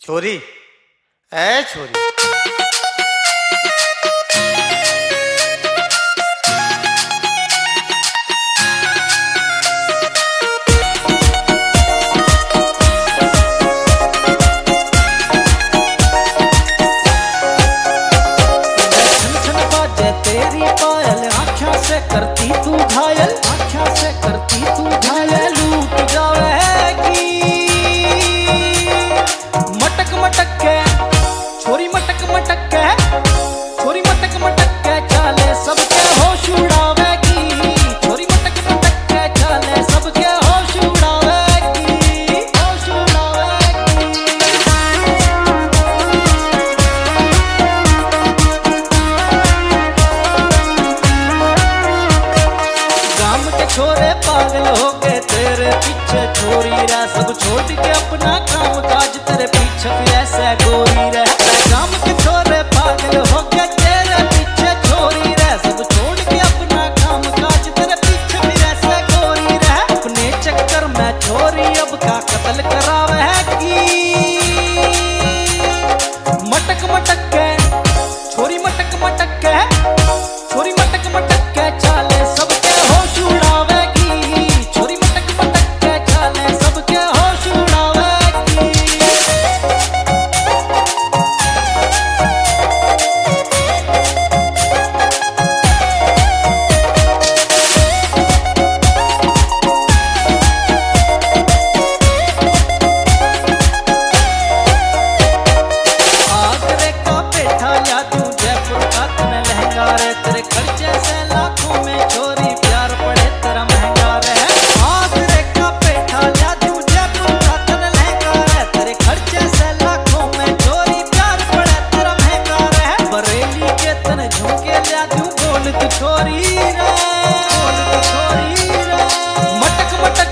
छोरी, ए छोरी। तेरी पायल आँखों से करती तू घायल, आँखों से करती तू घायल, लूट जाएगी मटक मटक के छोरी, मटक मटक के छोरी, मटक मटक के चाले सबके होश उड़ावेगी, छोरी मटक मटक के चाले सबके होश उड़ावेगी, होश उड़ावेगी। गांव के छोरे पागल हो गए तेरे पीछे, छोरी रे सब छोड़ के अपना काम काज तेरे पीछे फिर ऐसे गोरी रे। गांव के छोरे पागल हो गए तेरे पीछे, छोरी रे सब छोड़ के अपना काम काज तेरे पीछे फिर ऐसे गोरी रे। अपने चक्कर में छोरी अब का कत्ल करावेगी, मटक मटक के छोरी, मटक मटक के छोरी, मटक मटक के चाले सबके होश उड़ावेगी, छोरी मटक मटक के चाले सबके होश उड़ावेगी। आगरे का पेठा या तू जयपुर का तने लहंगा रे, तेरे खर्चे से लाखों में छोरी प्यार पड़े तेरा महंगा रे। आगरे का पेठा या तू जयपुर का तने लहंगा रे, तेरे खर्चे से लाखों में छोरी प्यार पड़े तेरा महंगा रे। बरेली के तने झुमके लिया तू बोल तू छोरी रे, बोल तू छोरी रे, मटक मटक